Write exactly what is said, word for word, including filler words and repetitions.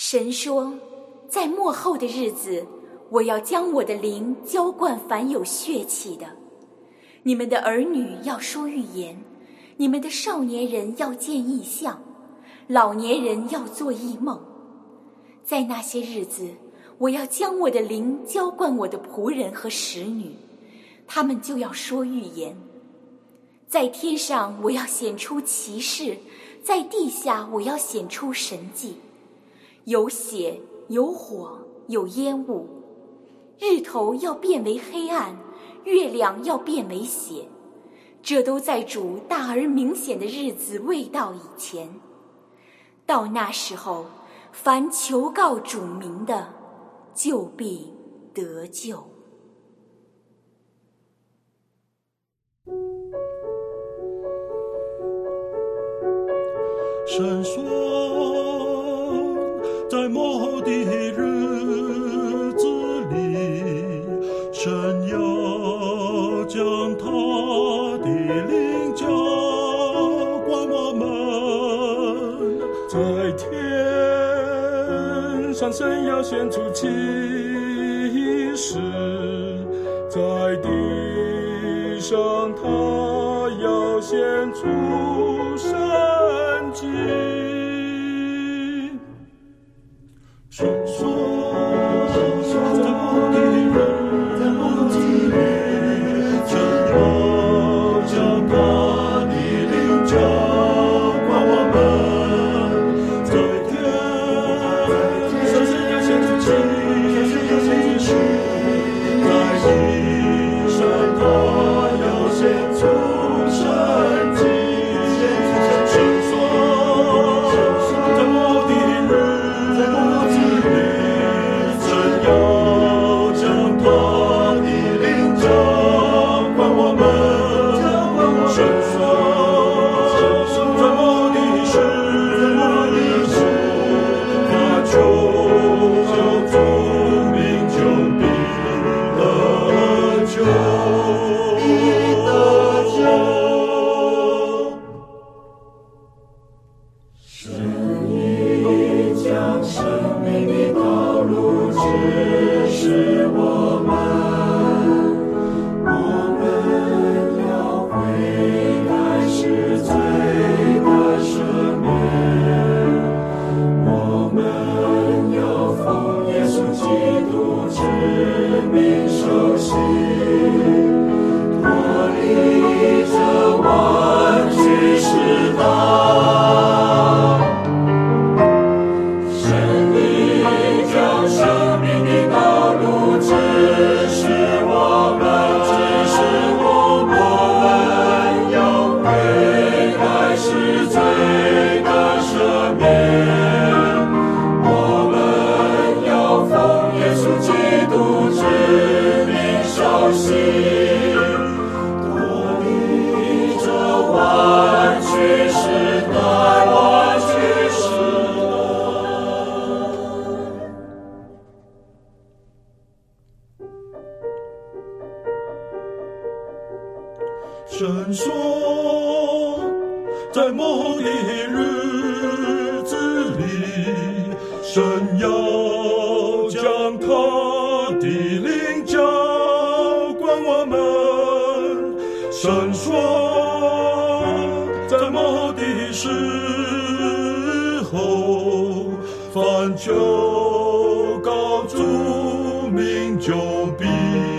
神说，在末后的日子，我要将我的灵浇灌凡有血气的。你们的儿女要说预言，你们的少年人要见异象，老年人要做异梦。在那些日子，我要将我的灵浇灌我的仆人和使女，他们就要说预言。在天上我要显出奇事，在地下我要显出神迹，有血，有火，有烟雾，日头要变为黑暗，月亮要变为血，这都在主大而明显的日子未到以前。到那时候，凡求告主名的，就必得救。 神说，在末后的日子里，神要将他的灵浇灌我们。在天上，神要显出奇事，在地上，他要显出神迹。神说，在末的日子里，神要将他的灵浇灌我们。在天上，神要显出奇事，在地上，他要显出神迹。神说，在末的日子里，神要将他的灵浇灌我们。神说，在末的时候，他求告主名，就必得救。神已将生命的道路指示我们，我们要悔改，是罪的赦免，我们要奉耶稣基督之名受洗，脱离这弯曲世道。神已将生命的道路指示我们，指示我们要悔改，是罪的赦免，我们要奉耶稣基督之名受洗，脱离这弯曲世代，弯曲世代。神说，在末后的日子里，神要将他的灵浇灌我们。神说，在末后的时候，凡求告主名，就必